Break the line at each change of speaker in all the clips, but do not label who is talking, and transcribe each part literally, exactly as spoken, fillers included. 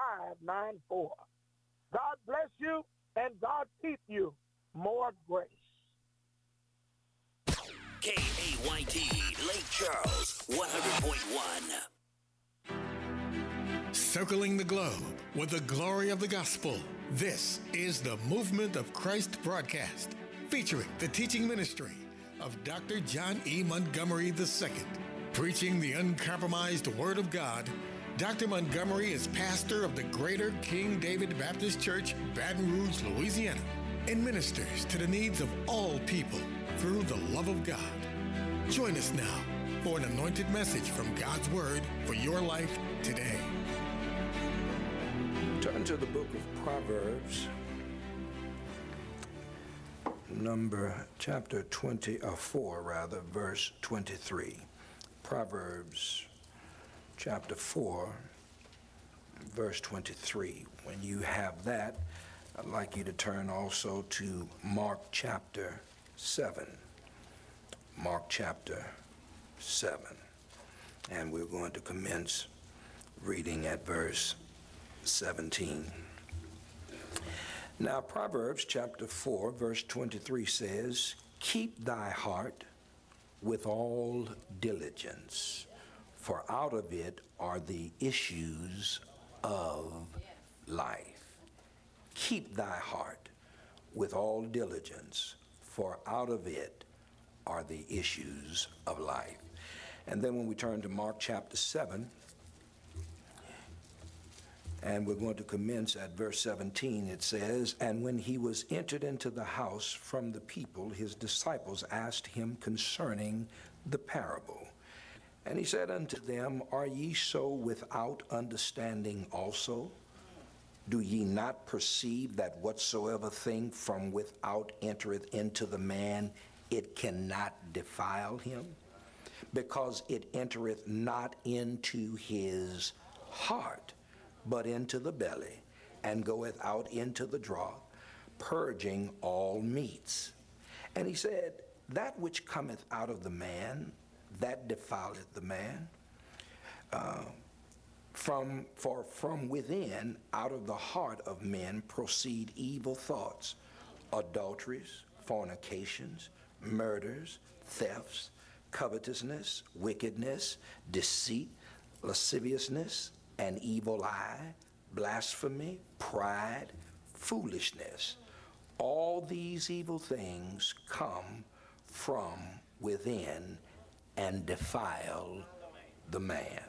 five nine four. God bless you and God keep you. More grace.
K A Y T, Lake Charles, one hundred point one.
Circling the globe with the glory of the gospel. This is the Movement of Christ broadcast, featuring the teaching ministry of Doctor John E. Montgomery the Second. Preaching the uncompromised Word of God, Doctor Montgomery is pastor of the Greater King David Baptist Church, Baton Rouge, Louisiana, and ministers to the needs of all people through the love of God. Join us now for an anointed message from God's Word for your life today.
Turn to the book of Proverbs, number chapter twenty, or four rather, verse twenty-three. Proverbs chapter four, verse twenty-three. When you have that, I'd like you to turn also to Mark chapter seven. Mark chapter seven. And we're going to commence reading at verse seventeen. Now, Proverbs chapter four, verse twenty-three says, "Keep thy heart with all diligence, for out of it are the issues of life." Keep thy heart with all diligence, for out of it are the issues of life. And then when we turn to Mark chapter seven, and we're going to commence at verse seventeen, it says, "And when he was entered into the house from the people, his disciples asked him concerning the parable. And he said unto them, Are ye so without understanding also? Do ye not perceive that whatsoever thing from without entereth into the man, it cannot defile him? Because it entereth not into his heart, but into the belly, and goeth out into the draught, purging all meats. And he said, That which cometh out of the man, that defileth the man. Uh, from for from within, out of the heart of men, proceed evil thoughts, adulteries, fornications, murders, thefts, covetousness, wickedness, deceit, lasciviousness, an evil eye, blasphemy, pride, foolishness. All these evil things come from within and defile the man."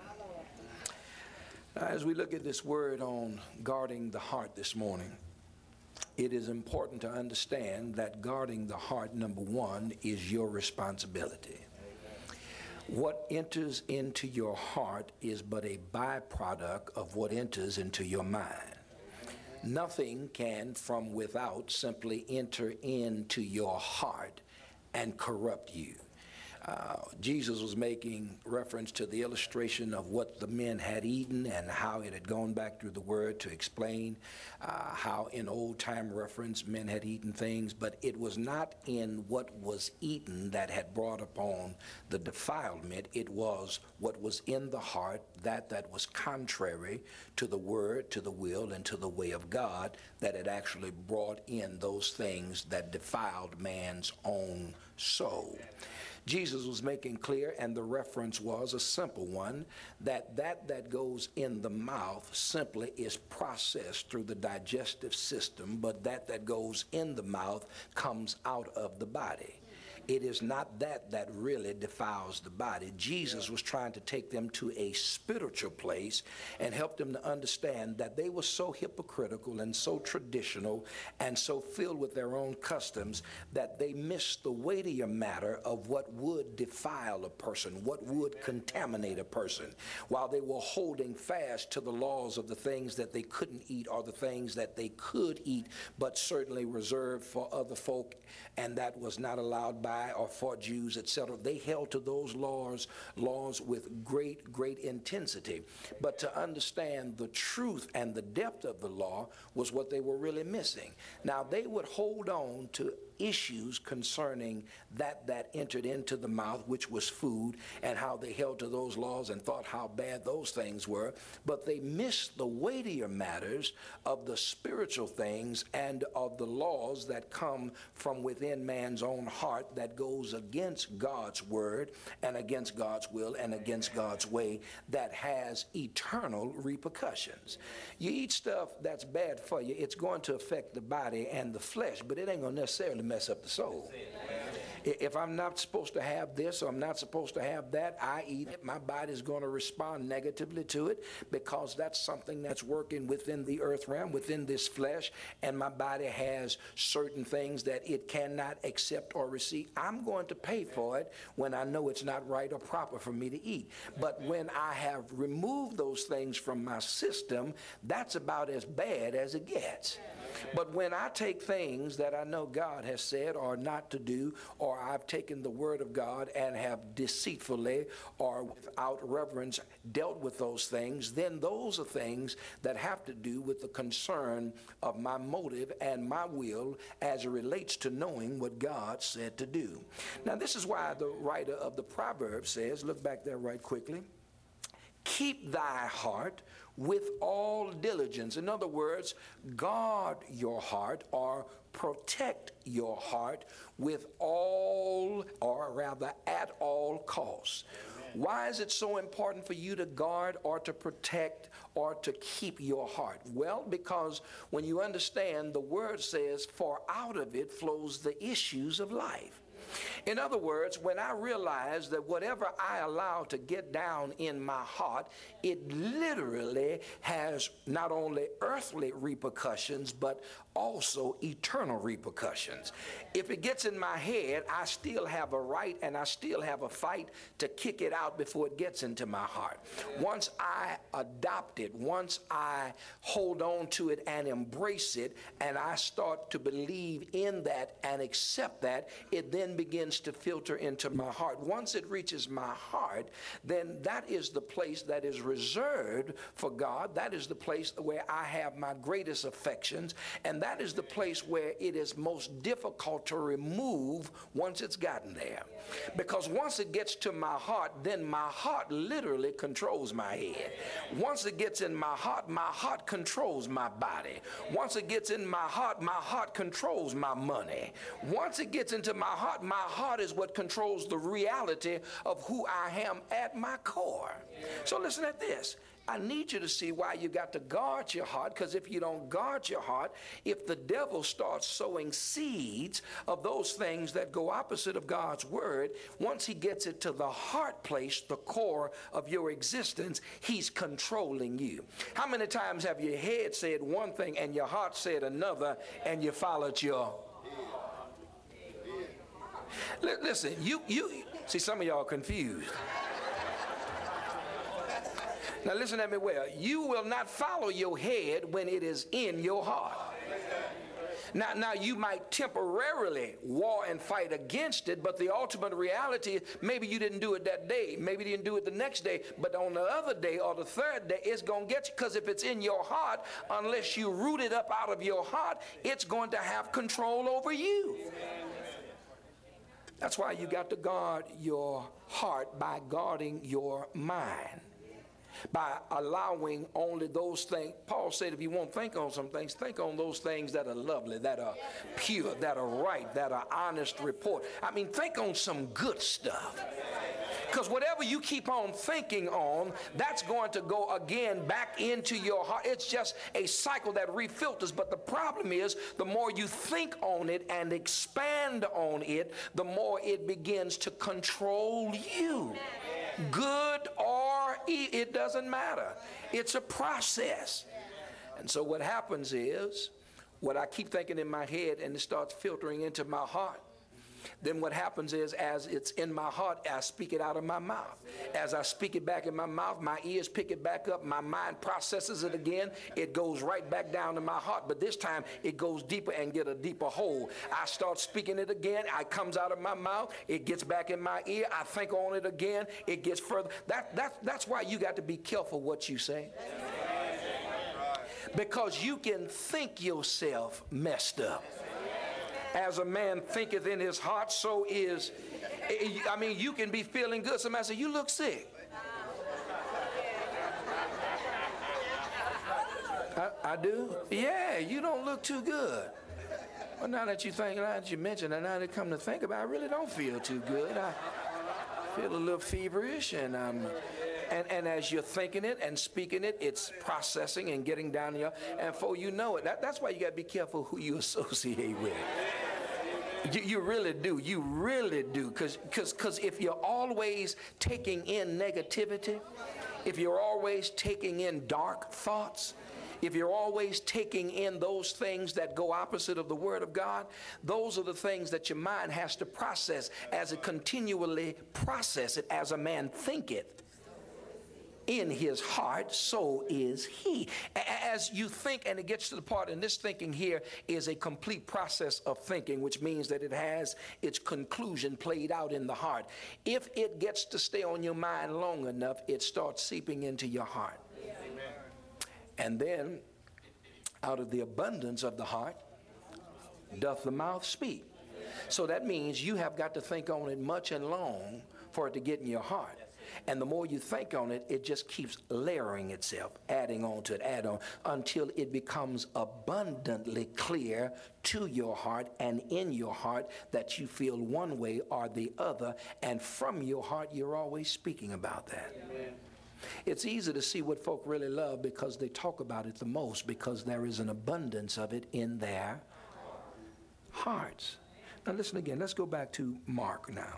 Now, as we look at this word on guarding the heart this morning, it is important to understand that guarding the heart, number one, is your responsibility. What enters into your heart is but a byproduct of what enters into your mind. Nothing can from without simply enter into your heart and corrupt you. Uh, Jesus was making reference to the illustration of what the men had eaten and how it had gone back through the word to explain uh, how in old time reference men had eaten things, but it was not in what was eaten that had brought upon the defilement. It was what was in the heart, that that was contrary to the word, to the will, and to the way of God, that had actually brought in those things that defiled man's own soul. Jesus was making clear, and the reference was a simple one, that that that goes in the mouth simply is processed through the digestive system, but that that goes in the mouth comes out of the body. It is not that that really defiles the body. Jesus was trying to take them to a spiritual place and help them to understand that they were so hypocritical and so traditional and so filled with their own customs that they missed the weightier matter of what would defile a person, what would contaminate a person, while they were holding fast to the laws of the things that they couldn't eat or the things that they could eat but certainly reserved for other folk, and that was not allowed by or for Jews, et cetera. They held to those laws, laws with great, great intensity. But to understand the truth and the depth of the law was what they were really missing. Now, they would hold on to issues concerning that that entered into the mouth, which was food, and how they held to those laws and thought how bad those things were. But they missed the weightier matters of the spiritual things and of the laws that come from within man's own heart that goes against God's word and against God's will and against God's way, that has eternal repercussions. You eat stuff that's bad for you, it's going to affect the body and the flesh, but it ain't going to necessarily mess up the soul. If I'm not supposed to have this or I'm not supposed to have that, I eat it. My body's going to respond negatively to it because that's something that's working within the earth realm, within this flesh, and my body has certain things that it cannot accept or receive. I'm going to pay for it when I know it's not right or proper for me to eat. But when I have removed those things from my system, that's about as bad as it gets. But when I take things that I know God has said or not to do, or I've taken the word of God and have deceitfully or without reverence dealt with those things, then those are things that have to do with the concern of my motive and my will as it relates to knowing what God said to do. Now, this is why the writer of the Proverbs says, look back there right quickly, keep thy heart with all diligence. In other words, guard your heart or protect your heart with all, or rather at all costs. Amen. Why is it so important for you to guard or to protect or to keep your heart? Well, because when you understand, the word says, for out of it flows the issues of life. In other words, when I realize that whatever I allow to get down in my heart, it literally has not only earthly repercussions, but also eternal repercussions. If it gets in my head, I still have a right and I still have a fight to kick it out before it gets into my heart. Once I adopt it, once I hold on to it and embrace it, and I start to believe in that and accept that, it then begins to filter into my heart. Once it reaches my heart, then that is the place that is reserved for God. That is the place where I have my greatest affections, and that is the place where it is most difficult to remove once it's gotten there. Because once it gets to my heart, then my heart literally controls my head. Once it gets in my heart, my heart controls my body. Once it gets in my heart, my heart controls my money. Once it gets into my heart, my heart is what controls the reality of who I am at my core. So listen at this. I need you to see why you got to guard your heart, because if you don't guard your heart, if the devil starts sowing seeds of those things that go opposite of God's word, once he gets it to the heart place, the core of your existence, he's controlling you. How many times have your head said one thing and your heart said another, and you followed your... Listen, you, you see, some of y'all are confused. Now listen at me well. You will not follow your head when it is in your heart. Now, now you might temporarily war and fight against it, but the ultimate reality is maybe you didn't do it that day, maybe you didn't do it the next day, but on the other day or the third day, it's going to get you, because if it's in your heart, unless you root it up out of your heart, it's going to have control over you. That's why you got to guard your heart by guarding your mind, by allowing only those things. Paul said if you won't think on some things, think on those things that are lovely, that are pure, that are right, that are honest report. I mean, think on some good stuff. Because whatever you keep on thinking on, that's going to go again back into your heart. It's just a cycle that refilters. But the problem is, the more you think on it and expand on it, the more it begins to control you. Good or evil, it doesn't matter. It's a process. And so what happens is, what I keep thinking in my head and it starts filtering into my heart, then what happens is, as it's in my heart, I speak it out of my mouth. As I speak it back in my mouth, my ears pick it back up, my mind processes it again, it goes right back down to my heart, but this time it goes deeper and get a deeper hole. I start speaking it again, it comes out of my mouth, it gets back in my ear, I think on it again, it gets further. That, that, that's why you got to be careful what you say. Because you can think yourself messed up. As a man thinketh in his heart, so is. I mean, you can be feeling good. Somebody say, you look sick. I, I do? Yeah, you don't look too good. Well, now that you think, now that you mention it, now that I come to think about it, I really don't feel too good. I feel a little feverish, and um, and, and as you're thinking it and speaking it, it's processing and getting down here. And before you know it, that, that's why you got to be careful who you associate with. You, you really do. You really do. Because because because if you're always taking in negativity, if you're always taking in dark thoughts, if you're always taking in those things that go opposite of the Word of God, those are the things that your mind has to process. As it continually process it, as a man thinketh in his heart, so is he. As you think, and it gets to the part, and this thinking here is a complete process of thinking, which means that it has its conclusion played out in the heart. If it gets to stay on your mind long enough, it starts seeping into your heart. And then, out of the abundance of the heart, doth the mouth speak. So that means you have got to think on it much and long for it to get in your heart. And the more you think on it, it just keeps layering itself, adding on to it, add on, until it becomes abundantly clear to your heart and in your heart that you feel one way or the other. And from your heart, you're always speaking about that. Amen. It's easy to see what folk really love because they talk about it the most, because there is an abundance of it in their hearts. Now listen again. Let's go back to Mark now.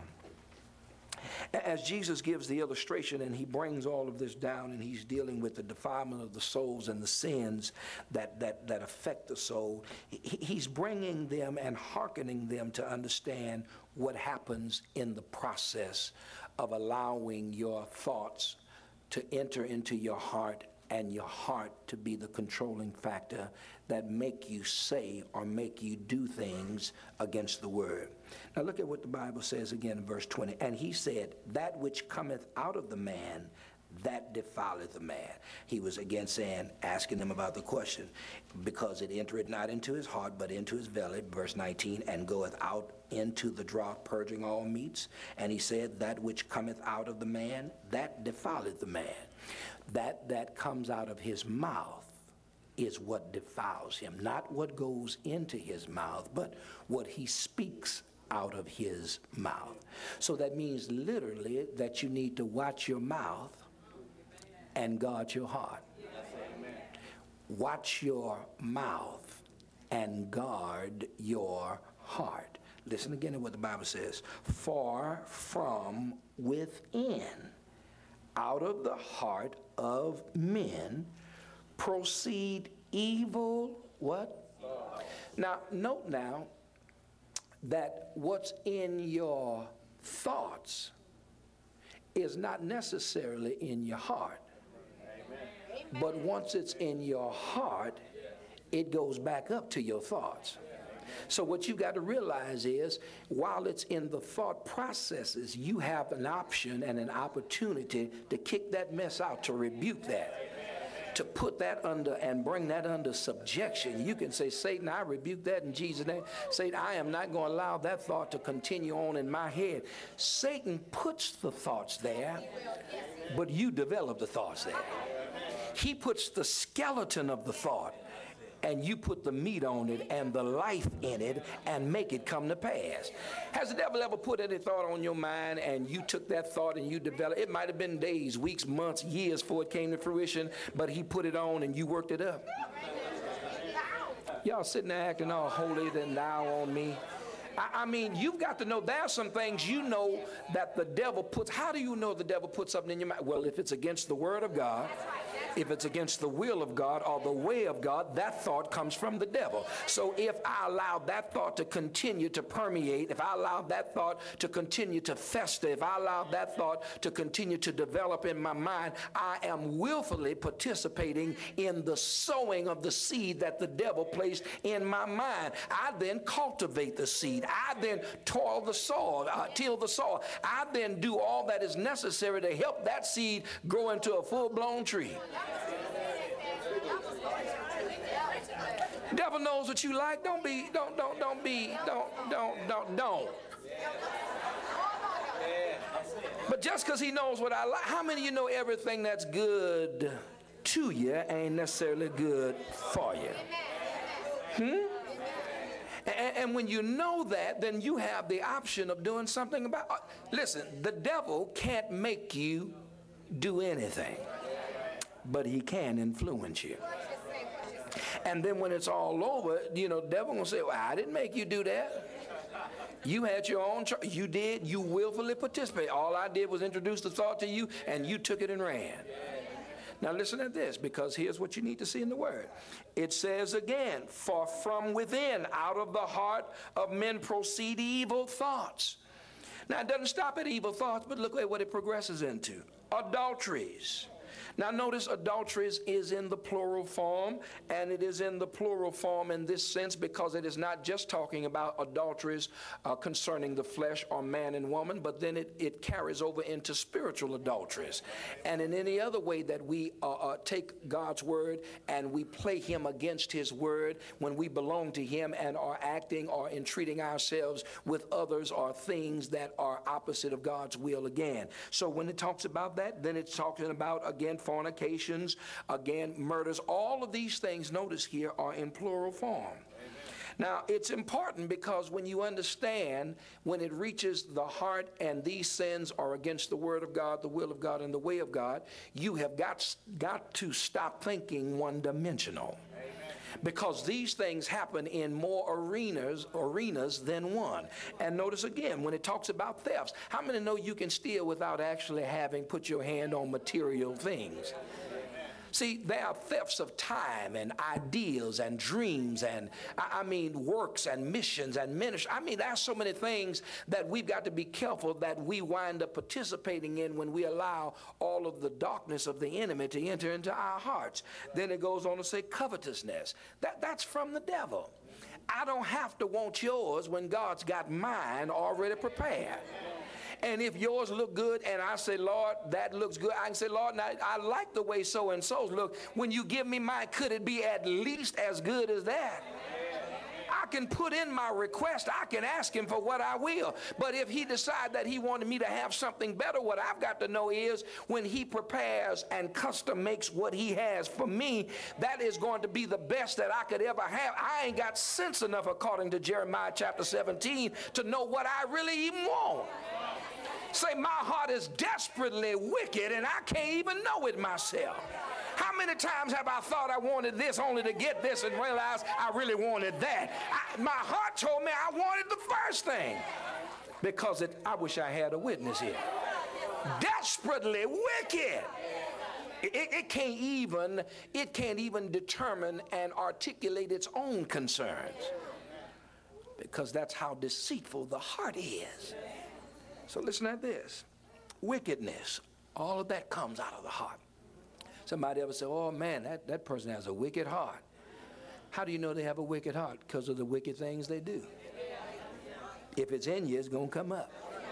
As Jesus gives the illustration and he brings all of this down and he's dealing with the defilement of the souls and the sins that, that, that affect the soul, he, he's bringing them and hearkening them to understand what happens in the process of allowing your thoughts to enter into your heart and your heart to be the controlling factor that make you say or make you do things against the word. Now look at what the Bible says again in verse twenty. And he said, that which cometh out of the man, that defileth the man. He was again saying, asking them about the question, because it entereth not into his heart, but into his belly, verse nineteen, and goeth out into the draught, purging all meats. And he said, that which cometh out of the man, that defileth the man. That that comes out of his mouth is what defiles him, not what goes into his mouth, but what he speaks out of his mouth. So that means literally that you need to watch your mouth and guard your heart. Watch your mouth and guard your heart. Listen again to what the Bible says. For from within, out of the heart of men, proceed evil, what? Now, note now that what's in your thoughts is not necessarily in your heart. But once it's in your heart, it goes back up to your thoughts. So what you got to realize is, while it's in the thought processes, you have an option and an opportunity to kick that mess out, to rebuke that, to put that under and bring that under subjection. You can say, Satan, I rebuke that in Jesus' name. Satan, I am not going to allow that thought to continue on in my head. Satan puts the thoughts there, but you develop the thoughts there. He puts the skeleton of the thought, and you put the meat on it and the life in it and make it come to pass. Has the devil ever put any thought on your mind and you took that thought and you developed? It might have been days, weeks, months, years before it came to fruition, but he put it on and you worked it up. Y'all sitting there acting all holy than thou on me. I, I mean, you've got to know there are some things you know that the devil puts. How do you know the devil puts something in your mind? Well, if it's against the word of God, if it's against the will of God or the way of God, that thought comes from the devil. So if I allow that thought to continue to permeate, if I allow that thought to continue to fester, if I allow that thought to continue to develop in my mind, I am willfully participating in the sowing of the seed that the devil placed in my mind. I then cultivate the seed. I then toil the soil, uh, till the soil. I then do all that is necessary to help that seed grow into a full-blown tree. Devil knows what you like. Don't be, don't, don't, don't be, don't, don't, don't, don't. But just because he knows what I like, how many of you know everything that's good to you ain't necessarily good for you? Hmm? And, and when you know that, then you have the option of doing something about it. Listen, the devil can't make you do anything, but he can influence you. And then when it's all over, you know, the devil gonna say, well, I didn't make you do that. You had your own choice. You did. You willfully participated. All I did was introduce the thought to you, and you took it and ran. Now listen to this, because here's what you need to see in the Word. It says again, for from within, out of the heart of men proceed evil thoughts. Now it doesn't stop at evil thoughts, but look at what it progresses into. Adulteries. Now notice adulteries is in the plural form, and it is in the plural form in this sense because it is not just talking about adulteries uh, concerning the flesh or man and woman, but then it, it carries over into spiritual adulteries. And in any other way that we uh, uh, take God's word and we play him against his word when we belong to him and are acting or entreating ourselves with others or things that are opposite of God's will again. So when it talks about that, then it's talking about, again, fornications, again, murders. All of these things, notice here, are in plural form. Amen. Now, it's important because when you understand when it reaches the heart and these sins are against the word of God, the will of God, and the way of God, you have got, got to stop thinking one-dimensional. Because these things happen in more arenas arenas than one. And notice again, when it talks about thefts, how many know you can steal without actually having put your hand on material things? See, there are thefts of time and ideals and dreams and, I mean, works and missions and ministry. I mean, there's so many things that we've got to be careful that we wind up participating in when we allow all of the darkness of the enemy to enter into our hearts. Then it goes on to say covetousness. That, that's from the devil. I don't have to want yours when God's got mine already prepared. And if yours look good and I say, Lord, that looks good, I can say, Lord, now, I like the way so-and-so's look. When you give me mine, could it be at least as good as that? I can put in my request. I can ask him for what I will. But if he decides that he wanted me to have something better, what I've got to know is when he prepares and custom makes what he has for me, that is going to be the best that I could ever have. I ain't got sense enough, according to Jeremiah chapter seventeen, to know what I really even want. Say, my heart is desperately wicked and I can't even know it myself. How many times have I thought I wanted this only to get this and realize I really wanted that? I, my heart told me I wanted the first thing because it, I wish I had a witness here. Desperately wicked. It, it can't even, it can't even determine and articulate its own concerns because that's how deceitful the heart is. So listen at this. Wickedness, all of that comes out of the heart. Somebody ever say, oh man, that, that person has a wicked heart. How do you know they have a wicked heart? Because of the wicked things they do. If it's in you, it's going to come up.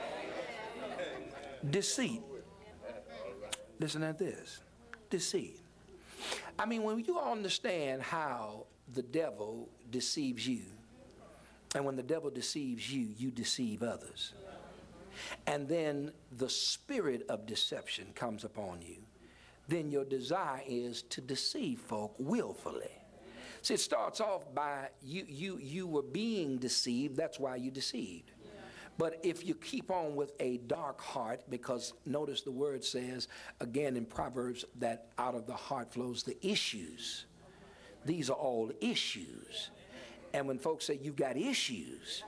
Deceit. Listen at this. Deceit. I mean, when you understand how the devil deceives you, and when the devil deceives you, you deceive others. And then the spirit of deception comes upon you, then your desire is to deceive folk willfully. See, it starts off by you, you, you were being deceived, that's why you deceived. But if you keep on with a dark heart, because notice the word says, again in Proverbs, that out of the heart flows the issues. These are all issues. And when folks say you've got issues,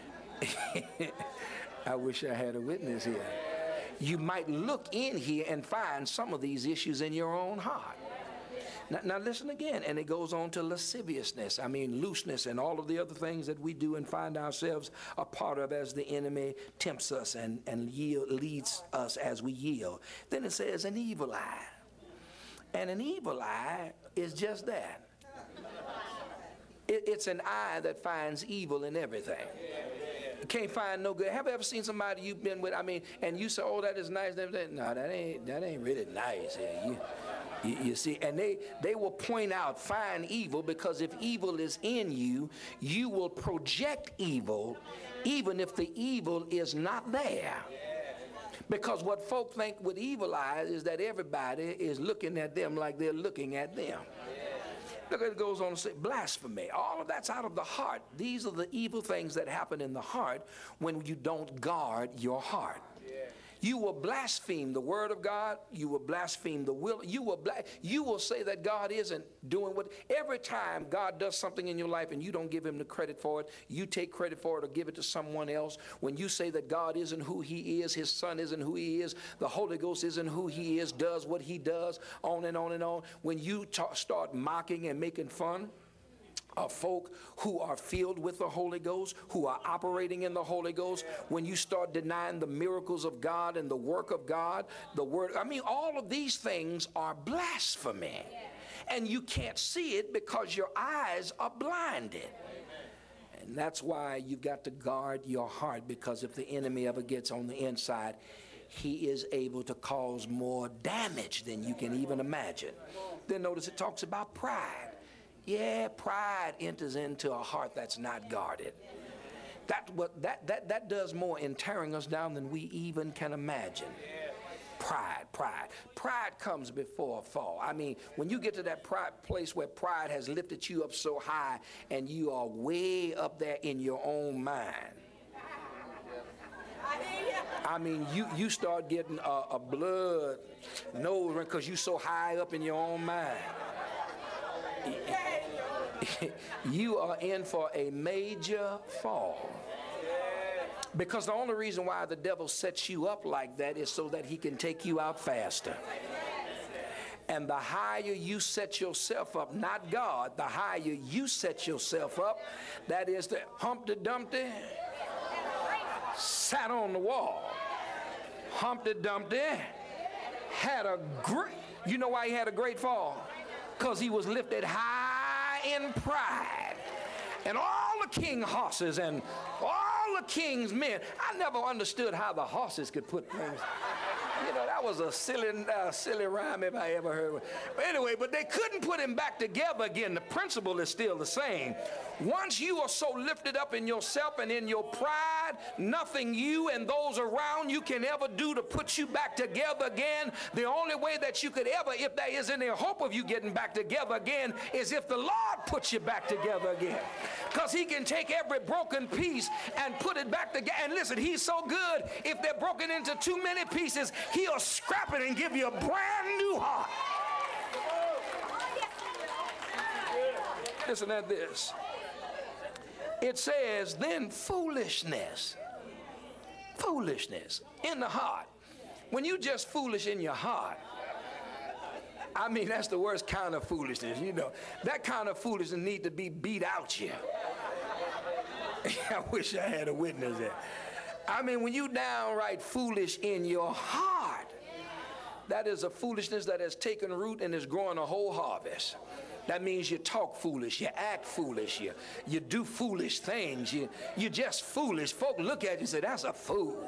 I wish I had a witness here. You might look in here and find some of these issues in your own heart. Now, now listen again, and it goes on to lasciviousness, I mean looseness and all of the other things that we do and find ourselves a part of as the enemy tempts us and, and yield, leads us as we yield. Then it says an evil eye. And an evil eye is just that. It, it's an eye that finds evil in everything. You can't find no good. Have you ever seen somebody you've been with, I mean, and you say, oh, that is nice. No, that ain't, that ain't really nice. Yeah, you, You, you see, and they, they will point out, find evil, because if evil is in you, you will project evil even if the evil is not there. Because what folk think with evil eyes is that everybody is looking at them like they're looking at them. Look, it goes on to say blasphemy. All of that's out of the heart. These are the evil things that happen in the heart when you don't guard your heart. You will blaspheme the word of God. You will blaspheme the will. You will bla- You will say that God isn't doing what. Every time God does something in your life and you don't give him the credit for it, you take credit for it or give it to someone else. When you say that God isn't who he is, his son isn't who he is, the Holy Ghost isn't who he is, does what he does, on and on and on. When you ta- start mocking and making fun of folk who are filled with the Holy Ghost, who are operating in the Holy Ghost, when you start denying the miracles of God and the work of God, the word, I mean, all of these things are blasphemy. And you can't see it because your eyes are blinded. And that's why you've got to guard your heart, because if the enemy ever gets on the inside, he is able to cause more damage than you can even imagine. Then notice it talks about pride. Yeah, pride enters into a heart that's not guarded. That, what, that, that, that does more in tearing us down than we even can imagine. Pride, pride. Pride comes before a fall. I mean, when you get to that pride place where pride has lifted you up so high and you are way up there in your own mind. I mean, you, you start getting a, a blood nose because you're so high up in your own mind. You are in for a major fall. Because the only reason why the devil sets you up like that is so that he can take you out faster. And the higher you set yourself up, not God, the higher you set yourself up, that is the Humpty Dumpty sat on the wall. Humpty Dumpty had a great, you know why he had a great fall? Because he was lifted high in pride. And all the king horses and all the king's men, I never understood how the horses could put things. You know, that was a silly, uh, silly rhyme if I ever heard it. But anyway, but they couldn't put him back together again. The principle is still the same. Once you are so lifted up in yourself and in your pride, nothing you and those around you can ever do to put you back together again. The only way that you could ever, if there is any hope of you getting back together again, is if the Lord puts you back together again. Because he can take every broken piece and put it back together. And listen, he's so good, if they're broken into too many pieces, he'll scrap it and give you a brand new heart. Listen at this. It says, then foolishness. Foolishness in the heart. When you just foolish in your heart, I mean, that's the worst kind of foolishness, you know. That kind of foolishness need to be beat out here. I wish I had a witness there. I mean, when you downright foolish in your heart, that is a foolishness that has taken root and is growing a whole harvest. That means you talk foolish, you act foolish, you, you do foolish things, you, you're just foolish. Folk look at you and say, that's a fool.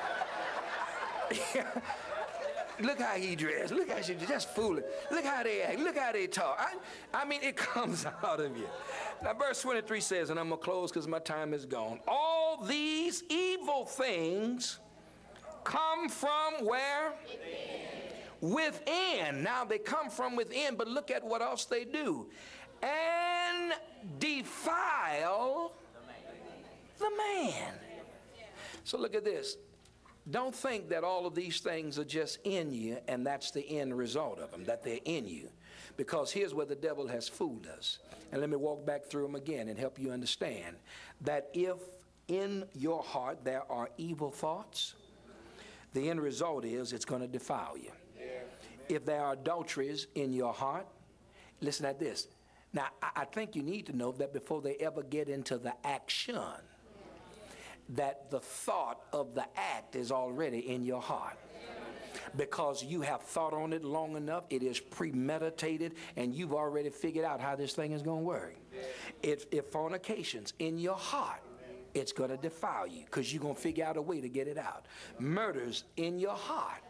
Look how he dressed. Look how she just foolish. Look how they act. Look how they talk. I, I mean, it comes out of you. Now, verse twenty-three says, and I'm going to close because my time is gone. All these evil things come from where? Within. Within. Now, they come from within, but look at what else they do. And defile the man. So look at this. Don't think that all of these things are just in you and that's the end result of them, that they're in you. Because here's where the devil has fooled us. And let me walk back through them again and help you understand that if in your heart there are evil thoughts, the end result is it's going to defile you. If there are adulteries in your heart, listen at this. Now, I think you need to know that before they ever get into the action, that the thought of the act is already in your heart. Because you have thought on it long enough, it is premeditated, and you've already figured out how this thing is going to work. If, if fornication's in your heart, it's going to defile you because you're going to figure out a way to get it out. Murder's in your heart.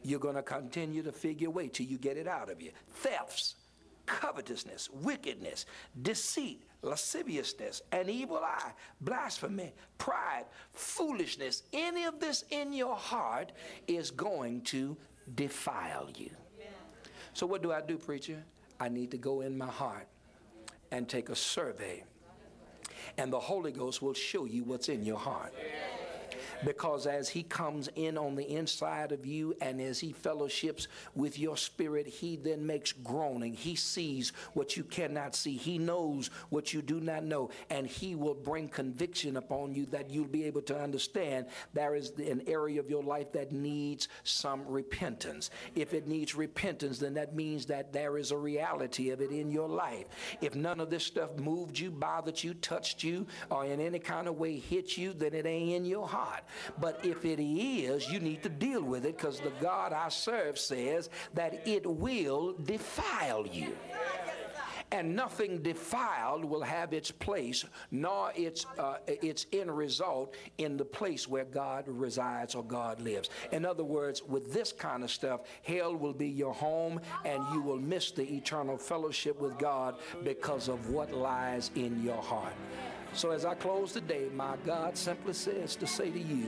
you're going to continue to figure a way till you get it out of you. Thefts, covetousness, wickedness, deceit, lasciviousness, an evil eye, blasphemy, pride, foolishness, any of this in your heart is going to defile you. So what do I do, preacher? I need to go in my heart and take a survey, and the Holy Ghost will show you what's in your heart. Because as he comes in on the inside of you and as he fellowships with your spirit, he then makes groaning. He sees what you cannot see. He knows what you do not know. And he will bring conviction upon you that you'll be able to understand there is an area of your life that needs some repentance. If it needs repentance, then that means that there is a reality of it in your life. If none of this stuff moved you, bothered you, touched you, or in any kind of way hit you, then it ain't in your heart. But if it is, you need to deal with it, because the God I serve says that it will defile you. And nothing defiled will have its place, nor its, uh, its end result in the place where God resides or God lives. In other words, with this kind of stuff, hell will be your home, and you will miss the eternal fellowship with God because of what lies in your heart. So as I close today, my God simply says to say to you,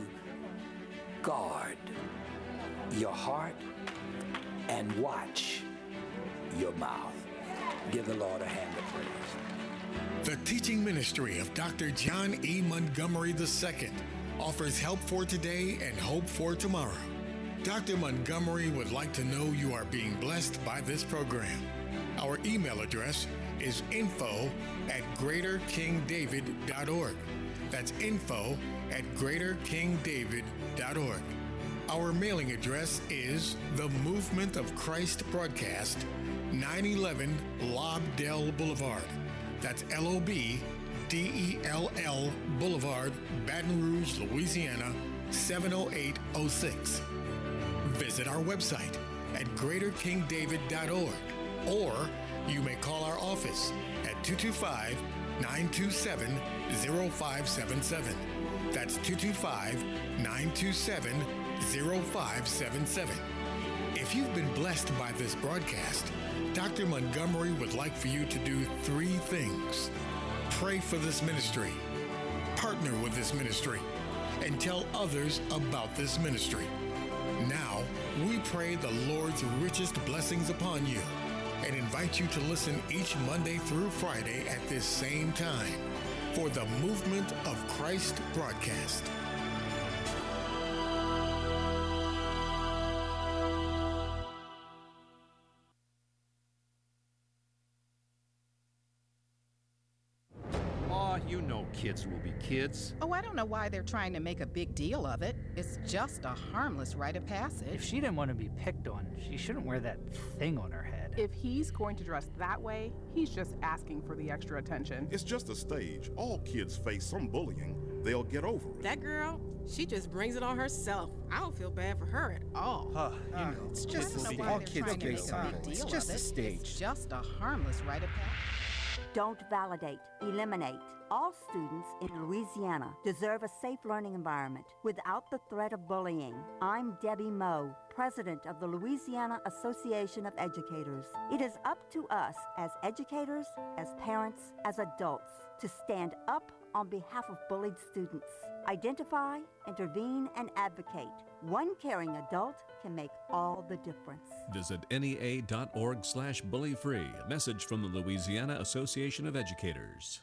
guard your heart and watch your mouth. Give the Lord a hand of praise.
The teaching ministry of Doctor John E. Montgomery the Second offers help for today and hope for tomorrow. Doctor Montgomery would like to know you are being blessed by this program. Our email address is info at greater king david dot org. That's info at greater king david dot org. Our mailing address is the Movement of Christ Broadcast, nine eleven Lobdell Boulevard. That's L O B D E L L Boulevard, Baton Rouge, Louisiana, seven oh eight oh six. Visit our website at greater king david dot org, or you may call our office at two two five, nine two seven, zero five seven seven. That's two two five, nine two seven, zero five seven seven. If you've been blessed by this broadcast, Doctor Montgomery would like for you to do three things. Pray for this ministry, partner with this ministry, and tell others about this ministry. Now, we pray the Lord's richest blessings upon you and invite you to listen each Monday through Friday at this same time for the Movement of Christ broadcast.
You know kids will be kids.
Oh, I don't know why they're trying to make a big deal of it. It's just a harmless rite of passage.
If she didn't want to be picked on, she shouldn't wear that thing on her head.
If he's going to dress that way, he's just asking for the extra attention.
It's just a stage. All kids face some bullying. They'll get over it.
That girl, she just brings it on herself. I don't feel bad for her at all.
Huh, you know, it's just a stage. All kids get something. It's just a stage.
It's just a harmless rite of passage.
Don't validate, eliminate. All students in Louisiana deserve a safe learning environment without the threat of bullying. I'm Debbie Moe, president of the Louisiana Association of Educators. It is up to us as educators, as parents, as adults to stand up on behalf of bullied students. Identify, intervene, and advocate. One caring adult can make all the difference.
Visit N E A dot org slash bully free. A message from the Louisiana Association of Educators.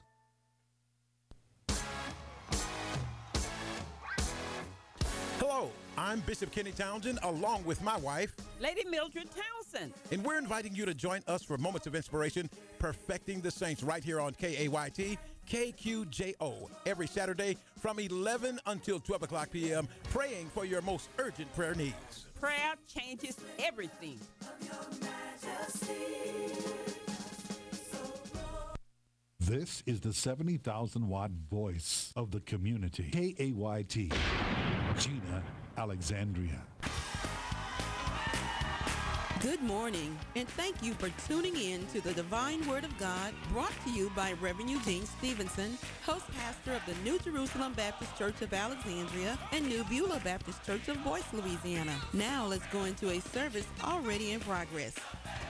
Hello, I'm Bishop Kenny Townsend, along with my wife,
Lady Mildred Townsend.
And we're inviting you to join us for Moments of Inspiration, Perfecting the Saints, right here on K A Y T, K Q J O, every Saturday from eleven until twelve o'clock p m, praying for your most urgent prayer needs.
Prayer changes everything.
This is the seventy thousand watt voice of the community. K A Y T, Gina Alexandria.
Good morning, and thank you for tuning in to the Divine Word of God, brought to you by Reverend Eugene Stevenson, host pastor of the New Jerusalem Baptist Church of Alexandria and New Beulah Baptist Church of Boyce, Louisiana. Now let's go into a service already in progress.